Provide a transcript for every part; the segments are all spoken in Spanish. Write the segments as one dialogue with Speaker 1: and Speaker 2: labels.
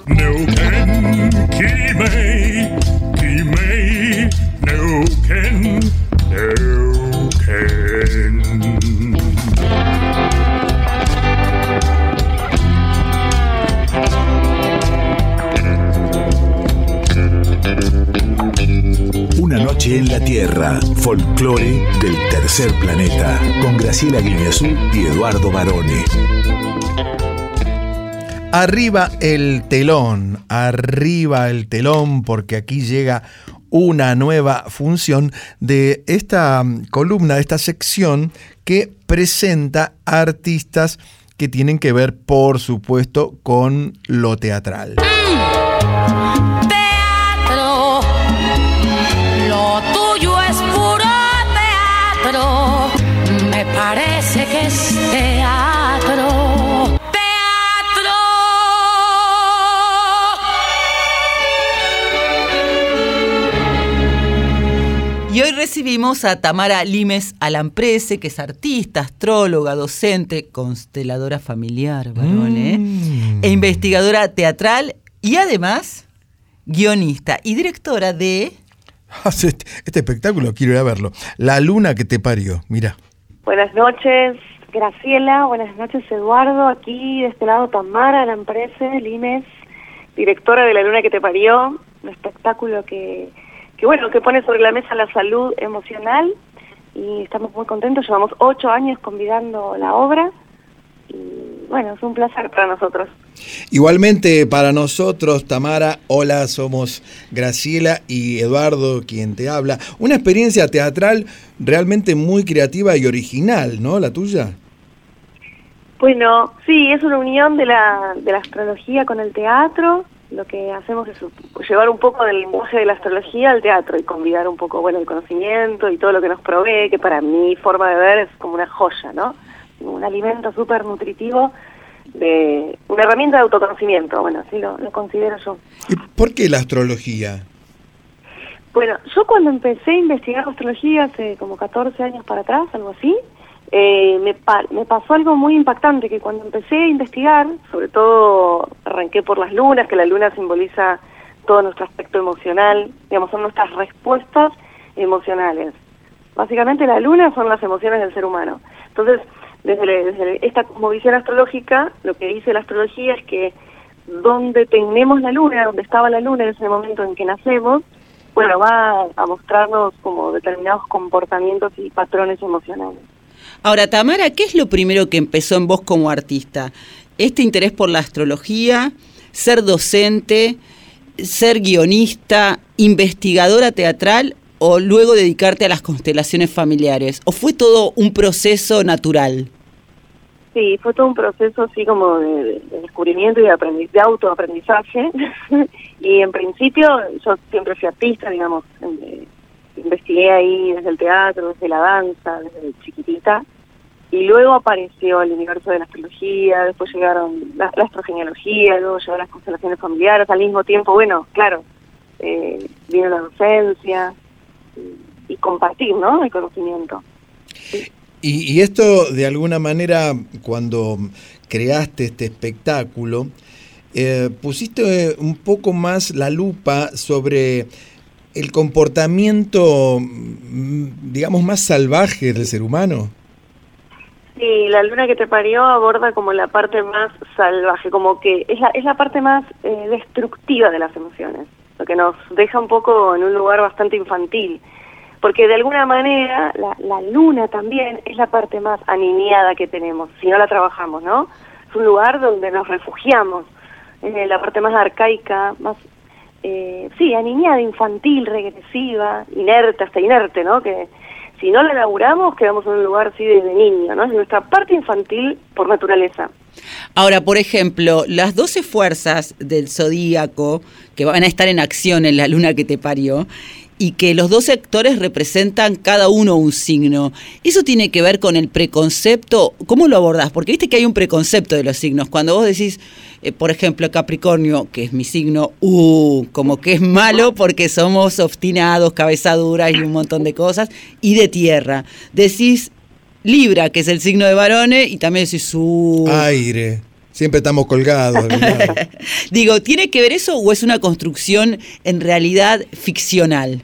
Speaker 1: Neuquén, Quimei, Neuquén, Neuquén.
Speaker 2: Una noche en la Tierra, folclore del tercer planeta, con Graciela Guiñazú y Eduardo Barone.
Speaker 3: Arriba el telón, porque aquí llega una nueva función de esta columna, de esta sección que presenta artistas que tienen que ver, por supuesto, con lo teatral.
Speaker 4: Teatro, lo tuyo es puro teatro, me parece que es teatro.
Speaker 5: Y hoy recibimos a Tamara Limes Alamprese, que es artista, astróloga, docente, consteladora familiar, Barone, e investigadora teatral y además guionista y directora de...
Speaker 3: Este espectáculo quiero ir a verlo. La luna que te parió, mira.
Speaker 6: Buenas noches, Graciela. Buenas noches, Eduardo. Aquí de este lado Tamara Alamprese Limes, directora de La luna que te parió, un espectáculo que pone sobre la mesa la salud emocional, y estamos muy contentos. Llevamos 8 años convidando la obra y bueno, es un placer para nosotros.
Speaker 3: Igualmente para nosotros, Tamara. Hola, somos Graciela y Eduardo quien te habla. Una experiencia teatral realmente muy creativa y original, ¿no? La tuya.
Speaker 6: Bueno, sí, es una unión de la astrología con el teatro. Lo que hacemos es llevar un poco del lenguaje de la astrología al teatro y convidar un poco, el conocimiento y todo lo que nos provee, que para mi forma de ver es como una joya, ¿no? Un alimento súper nutritivo, una herramienta de autoconocimiento, así lo considero yo.
Speaker 3: ¿Y por qué la astrología?
Speaker 6: Bueno, yo cuando empecé a investigar astrología hace como 14 años para atrás, algo así, me pasó algo muy impactante, que cuando empecé a investigar, sobre todo arranqué por las lunas, que la luna simboliza todo nuestro aspecto emocional, son nuestras respuestas emocionales. Básicamente la luna son las emociones del ser humano. Entonces, desde esta cosmovisión astrológica, lo que dice la astrología es que donde tenemos la luna, donde estaba la luna en ese momento en que nacemos, va a mostrarnos como determinados comportamientos y patrones emocionales.
Speaker 5: Ahora, Tamara, ¿qué es lo primero que empezó en vos como artista? ¿Este interés por la astrología, ser docente, ser guionista, investigadora teatral o luego dedicarte a las constelaciones familiares? ¿O fue todo un proceso natural?
Speaker 6: Sí, fue todo un proceso así como de descubrimiento y de autoaprendizaje. Y en principio yo siempre fui artista, investigué ahí desde el teatro, desde la danza, desde chiquitita, y luego apareció el universo de la astrología, después llegaron la astrogenealogía, luego llegaron las constelaciones familiares, al mismo tiempo, vino la docencia y compartir, ¿no?, el conocimiento. Sí.
Speaker 3: Y esto, de alguna manera, cuando creaste este espectáculo, pusiste un poco más la lupa sobre el comportamiento, más salvaje del ser humano.
Speaker 6: Sí, La luna que te parió aborda como la parte más salvaje, como que es la parte más destructiva de las emociones, lo que nos deja un poco en un lugar bastante infantil, porque de alguna manera la luna también es la parte más aniñada que tenemos, si no la trabajamos, ¿no? Es un lugar donde nos refugiamos, es la parte más arcaica, más aniñada, infantil, regresiva, inerte, ¿no? Que si no la elaboramos, quedamos en un lugar así de niño, ¿no? Es nuestra parte infantil por naturaleza.
Speaker 5: Ahora, por ejemplo, las 12 fuerzas del zodíaco que van a estar en acción en La luna que te parió, y que los 12 actores representan cada uno un signo. ¿Eso tiene que ver con el preconcepto? ¿Cómo lo abordás? Porque viste que hay un preconcepto de los signos. Cuando vos decís, por ejemplo, Capricornio, que es mi signo, como que es malo porque somos obstinados, cabezaduras y un montón de cosas, y de tierra. Decís Libra, que es el signo de varones, y también decís
Speaker 3: aire. Siempre estamos colgados.
Speaker 5: Digo, ¿tiene que ver eso o es una construcción en realidad ficcional?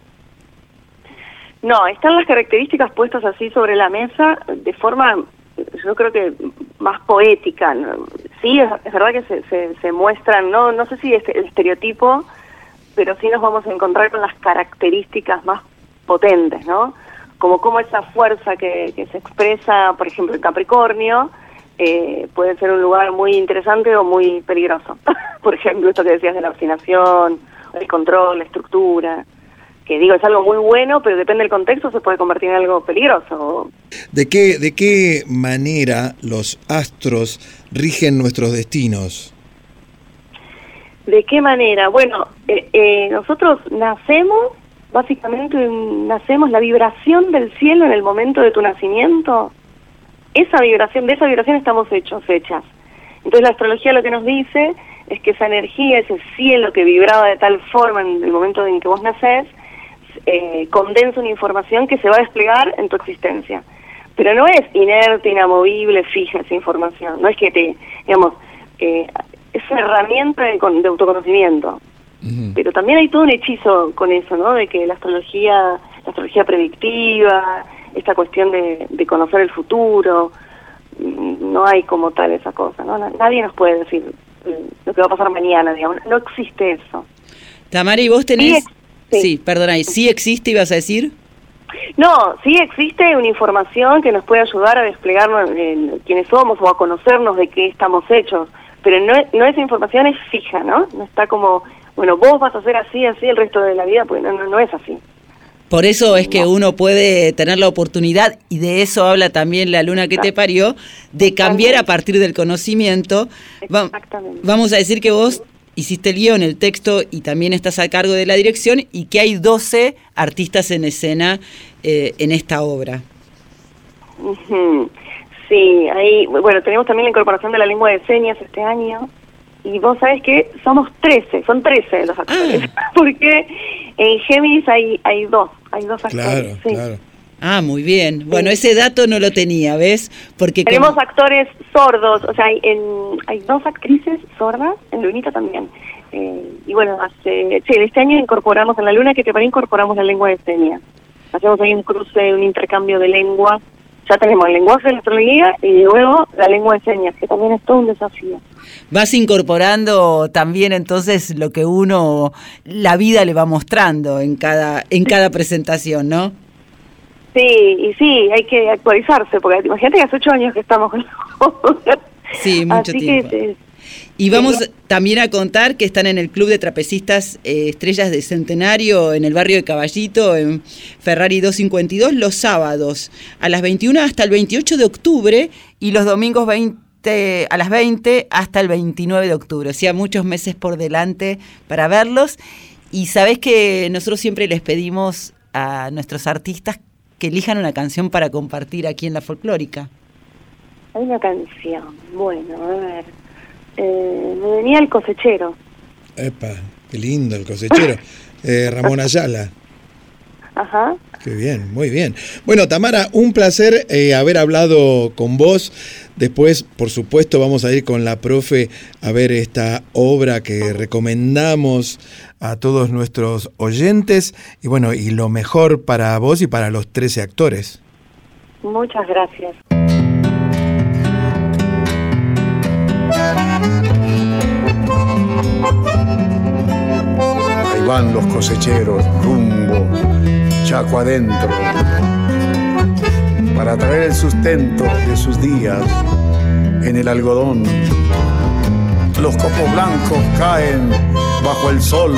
Speaker 6: No, están las características puestas así sobre la mesa de forma, yo creo que más poética. Sí, es verdad que se muestran, no sé si es el estereotipo, pero sí nos vamos a encontrar con las características más potentes, ¿no? Como esa fuerza que se expresa, por ejemplo, en Capricornio, puede ser un lugar muy interesante o muy peligroso. Por ejemplo, esto que decías de la obstinación, el control, la estructura, que digo, es algo muy bueno, pero depende del contexto, se puede convertir en algo peligroso.
Speaker 3: ¿De qué manera los astros rigen nuestros destinos?
Speaker 6: ¿De qué manera? Bueno, nosotros básicamente nacemos, la vibración del cielo en el momento de tu nacimiento, de esa vibración estamos hechas. Entonces la astrología lo que nos dice es que esa energía, ese cielo que vibraba de tal forma en el momento en que vos nacés, condensa una información que se va a desplegar en tu existencia. Pero no es inerte, inamovible, fija esa información. No es que es una herramienta de autoconocimiento. Uh-huh. Pero también hay todo un hechizo con eso, ¿no? De que la astrología predictiva, esta cuestión de conocer el futuro, no hay como tal esa cosa, ¿no? Nadie nos puede decir lo que va a pasar mañana, digamos. No existe eso.
Speaker 5: Tamara, ¿y vos tenés...? Sí, perdona, ¿sí existe, ibas a decir?
Speaker 6: No, sí existe una información que nos puede ayudar a desplegarnos en quiénes somos o a conocernos de qué estamos hechos, pero no esa información es fija, ¿no? No está como, bueno, vos vas a ser así el resto de la vida, pues no es así.
Speaker 5: Por eso es que uno puede tener la oportunidad, y de eso habla también la luna que te parió, de cambiar a partir del conocimiento.
Speaker 6: Exactamente.
Speaker 5: Vamos a decir que vos hiciste el guión, el texto, y también estás a cargo de la dirección, y que hay 12 artistas en escena en esta obra.
Speaker 6: Uh-huh. Sí, bueno, tenemos también la incorporación de la lengua de señas este año, y vos sabés que son 13 los actores, porque en Géminis hay dos actores.
Speaker 3: Claro.
Speaker 5: Ah, muy bien. Bueno, ese dato no lo tenía, ¿ves? Porque
Speaker 6: tenemos actores sordos, o sea, hay 2 actrices sordas, en Lunita también. Y bueno, este año incorporamos, en la luna que te paré, incorporamos la lengua de señas. Hacemos ahí un cruce, un intercambio de lenguas. Ya tenemos el lenguaje de la astrología y luego la lengua de señas, que también es todo un desafío.
Speaker 5: Vas incorporando también entonces lo que la vida le va mostrando en cada presentación, ¿no?
Speaker 6: Sí, hay que actualizarse, porque imagínate que hace 8 años que estamos con la...
Speaker 5: Sí, mucho tiempo. Y vamos también a contar que están en el Club de Trapecistas Estrellas de Centenario, en el barrio de Caballito, en Ferrari 252, los sábados a las 21 hasta el 28 de octubre y los domingos a las 20 hasta el 29 de octubre. O sea, muchos meses por delante para verlos. Y sabés que nosotros siempre les pedimos a nuestros artistas que elijan una canción para compartir aquí en La Folclórica.
Speaker 6: Hay una canción, bueno, a ver... me venía El Cosechero.
Speaker 3: Epa, qué lindo El Cosechero. Ramón Ayala.
Speaker 6: Ajá.
Speaker 3: Qué bien, muy bien. Bueno, Tamara, un placer haber hablado con vos. Después, por supuesto, vamos a ir con la profe a ver esta obra que recomendamos a todos nuestros oyentes. Y bueno, y lo mejor para vos y para los 13 actores.
Speaker 6: Muchas gracias.
Speaker 7: Ahí van los cosecheros rumbo Chaco adentro para traer el sustento de sus días en el algodón. Los copos blancos caen bajo el sol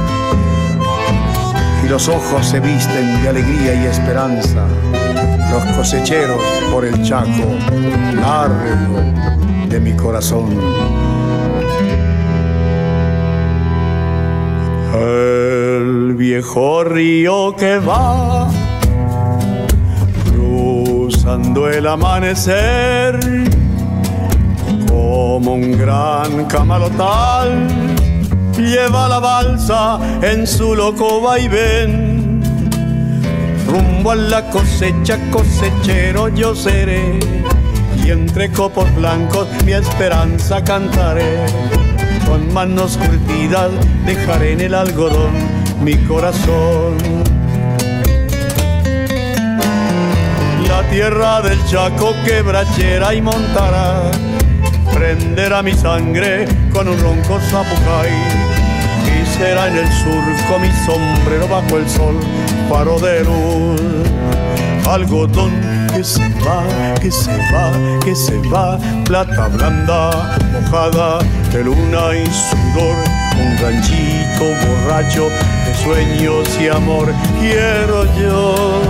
Speaker 7: y los ojos se visten de alegría y esperanza. Los cosecheros por el Chaco largo de mi corazón. El viejo río que va cruzando el amanecer como un gran camalotal, lleva la balsa en su loco vaivén. Rumbo a la cosecha, cosechero yo seré, y y entre copos blancos mi esperanza cantaré. Con manos curtidas dejaré en el algodón mi corazón. La tierra del Chaco quebrachera y montará, prenderá mi sangre con un ronco zapucay. Y será en el surco mi sombrero bajo el sol, faro de luz. Algodón que se va, que se va, que se va, plata blanda, mojada de luna y sudor. Un ranchito borracho de sueños y amor quiero yo.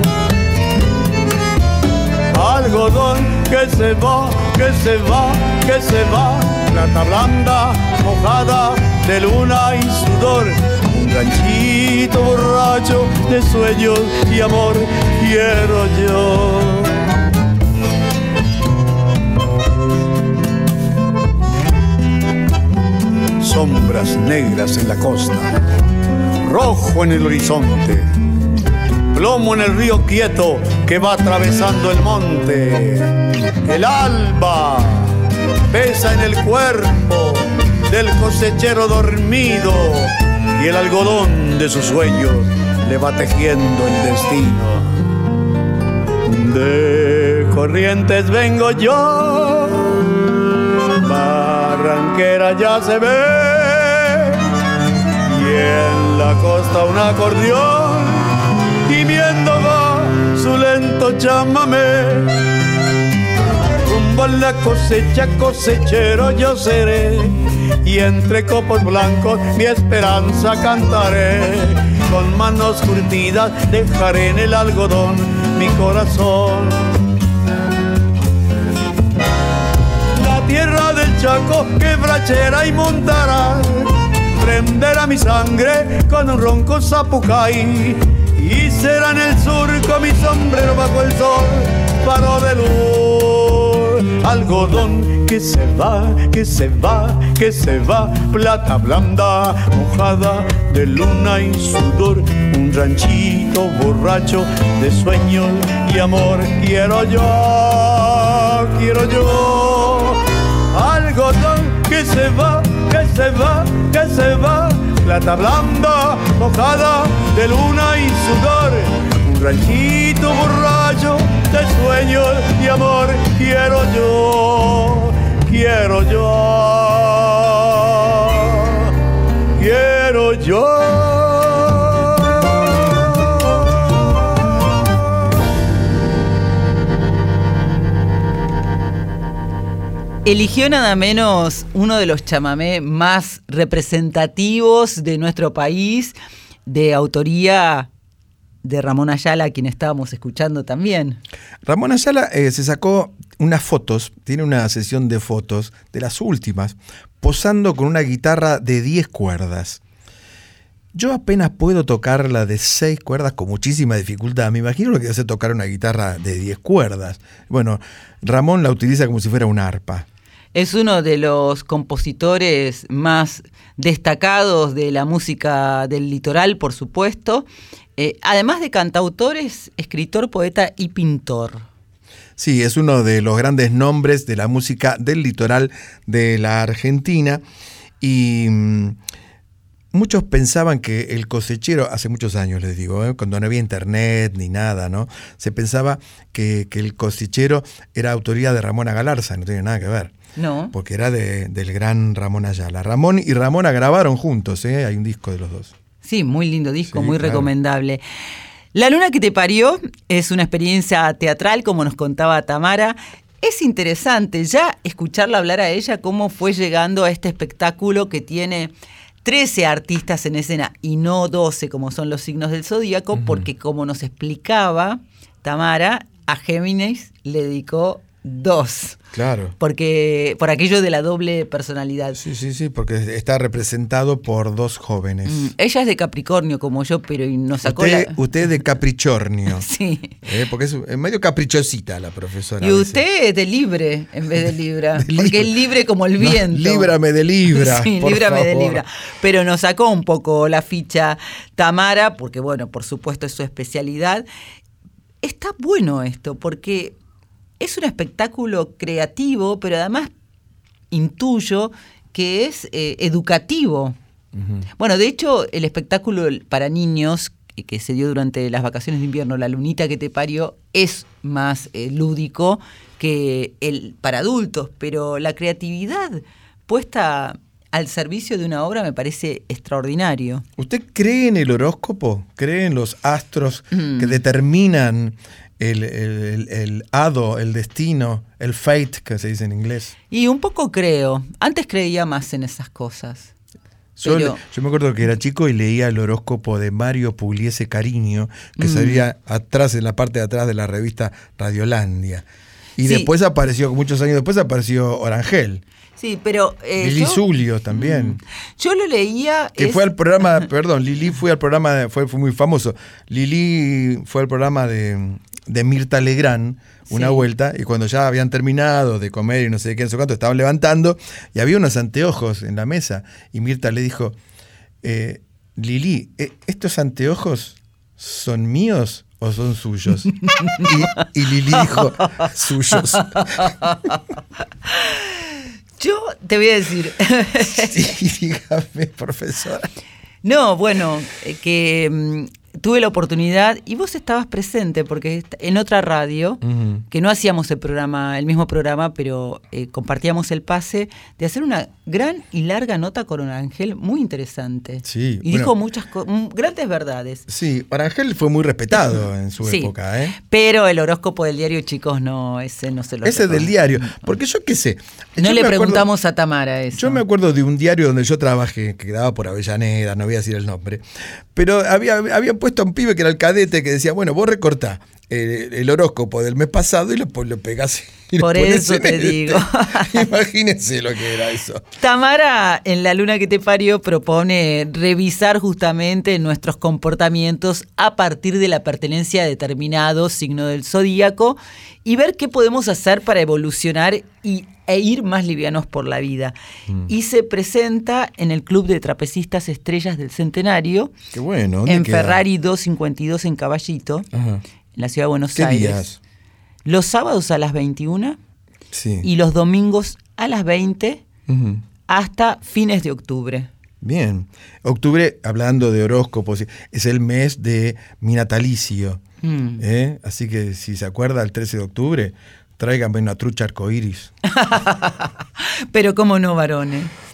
Speaker 7: Algodón que se va, que se va, que se va, plata blanda, mojada de luna y sudor. Un ranchito borracho de sueños y amor quiero yo. Sombras negras en la costa, rojo en el horizonte, plomo en el río quieto que va atravesando el monte. El alba pesa en el cuerpo del cosechero dormido y el algodón de sus sueños le va tejiendo el destino. De Corrientes vengo yo, Barranquera ya se ve, y en la costa un acordeón gimiendo va su lento chamamé. Rumbo a la cosecha, cosechero yo seré, y entre copos blancos mi esperanza cantaré. Con manos curtidas dejaré en el algodón mi corazón. La tierra del Chaco quebrachera y montará, prenderá mi sangre con un ronco zapucay. Y será en el surco mi sombrero bajo el sol, faro de luz. Algodón que se va, que se va, que se va, plata blanda, mojada de luna y sudor. Un ranchito borracho de sueños y amor quiero yo, quiero yo. Algodón que se va, que se va, que se va, plata blanda, mojada de luna y sudor. Un ranchito borracho de sueños y amor quiero yo, quiero yo, quiero yo.
Speaker 5: Eligió nada menos uno de los chamamé más representativos de nuestro país, de autoría de Ramón Ayala, a quien estábamos escuchando también.
Speaker 3: Ramón Ayala se sacó unas fotos, tiene una sesión de fotos, de las últimas, posando con una guitarra de 10 cuerdas. Yo apenas puedo tocar la de 6 cuerdas con muchísima dificultad. Me imagino lo que hace tocar una guitarra de 10 cuerdas. Bueno, Ramón la utiliza como si fuera una arpa.
Speaker 5: Es uno de los compositores más destacados de la música del litoral, por supuesto. Además de cantautor, es escritor, poeta y pintor.
Speaker 3: Sí, es uno de los grandes nombres de la música del litoral de la Argentina. Y muchos pensaban que el cosechero, hace muchos años les digo, cuando no había internet ni nada, ¿no? Se pensaba que el cosechero era autoría de Ramona Galarza, no tiene nada que ver.
Speaker 5: No.
Speaker 3: Porque era del gran Ramón Ayala. Ramón y Ramona grabaron juntos, hay un disco de los dos.
Speaker 5: Sí, muy lindo disco,
Speaker 3: sí,
Speaker 5: muy
Speaker 3: claro.
Speaker 5: Recomendable. La luna que te parió es una experiencia teatral, como nos contaba Tamara. Es interesante ya escucharla hablar a ella, cómo fue llegando a este espectáculo que tiene 13 artistas en escena y no 12 como son los signos del zodíaco, porque como nos explicaba Tamara, a Géminis le dedicó 2.
Speaker 3: Claro.
Speaker 5: Porque por aquello de la doble personalidad.
Speaker 3: Sí, porque está representado por 2 jóvenes.
Speaker 5: Ella es de Capricornio como yo, pero nos sacó
Speaker 3: usted es de Capricornio.
Speaker 5: Sí.
Speaker 3: Porque es medio caprichosita la profesora.
Speaker 5: Y usted es de Libre en vez de Libra. Porque es libre como el viento.
Speaker 3: Líbrame de Libra.
Speaker 5: Sí,
Speaker 3: por
Speaker 5: líbrame de
Speaker 3: favor.
Speaker 5: Libra. Pero nos sacó un poco la ficha Tamara, porque bueno, por supuesto es su especialidad. Está bueno esto, porque es un espectáculo creativo, pero además intuyo que es educativo. Uh-huh. Bueno, de hecho, el espectáculo para niños que se dio durante las vacaciones de invierno, La lunita que te parió, es más lúdico que el para adultos, pero la creatividad puesta al servicio de una obra me parece extraordinario.
Speaker 3: ¿Usted cree en el horóscopo? ¿Cree en los astros que determinan el hado, el destino, el fate, que se dice en inglés?
Speaker 5: Y un poco creo. Antes creía más en esas cosas.
Speaker 3: Yo me acuerdo que era chico y leía el horóscopo de Mario Pugliese Cariño, que salía atrás, en la parte de atrás de la revista Radiolandia. Y después apareció, muchos años después apareció Orangel.
Speaker 5: Sí, pero...
Speaker 3: Lili Zulio también.
Speaker 5: Yo lo leía...
Speaker 3: Que fue al programa, perdón, Lili fue al programa, fue muy famoso. Lili fue al programa de Mirta Legrand una vuelta, y cuando ya habían terminado de comer y no sé qué, en su canto, estaban levantando, y había unos anteojos en la mesa, y Mirta le dijo, Lili, ¿estos anteojos son míos o son suyos? y Lili dijo, suyos.
Speaker 5: Yo te voy a decir...
Speaker 3: Sí, dígame, profesora.
Speaker 5: No, bueno, que tuve la oportunidad, y vos estabas presente, porque en otra radio, que no hacíamos el mismo programa, pero compartíamos el pase, de hacer una gran y larga nota con Orangel, muy interesante.
Speaker 3: Sí,
Speaker 5: y dijo muchas grandes verdades.
Speaker 3: Sí, Orangel fue muy respetado en su época, ¿eh?
Speaker 5: Pero el horóscopo del diario, chicos, no, ese no se lo
Speaker 3: Ese del diario, porque yo qué sé.
Speaker 5: No le preguntamos a Tamara eso.
Speaker 3: Yo me acuerdo de un diario donde yo trabajé, que quedaba por Avellaneda, no voy a decir el nombre, pero habían puesto a un pibe que era el cadete que decía, bueno, vos recortá el horóscopo del mes pasado y lo pegás. Y
Speaker 5: por eso te digo.
Speaker 3: Imagínense lo que era eso.
Speaker 5: Tamara, en La luna que te parió, propone revisar justamente nuestros comportamientos a partir de la pertenencia a determinado signo del zodíaco y ver qué podemos hacer para evolucionar e ir más livianos por la vida. Y se presenta en el Club de Trapecistas Estrellas del Centenario.
Speaker 3: Qué bueno.
Speaker 5: En queda? Ferrari 252 en Caballito, en la ciudad de Buenos Aires. Días? Los sábados a las 21 y los domingos a las 20 hasta fines de octubre.
Speaker 3: Bien. Octubre, hablando de horóscopos, es el mes de mi natalicio. Así que si se acuerda, el 13 de octubre, tráiganme una trucha arcoíris.
Speaker 5: Pero cómo no, varones.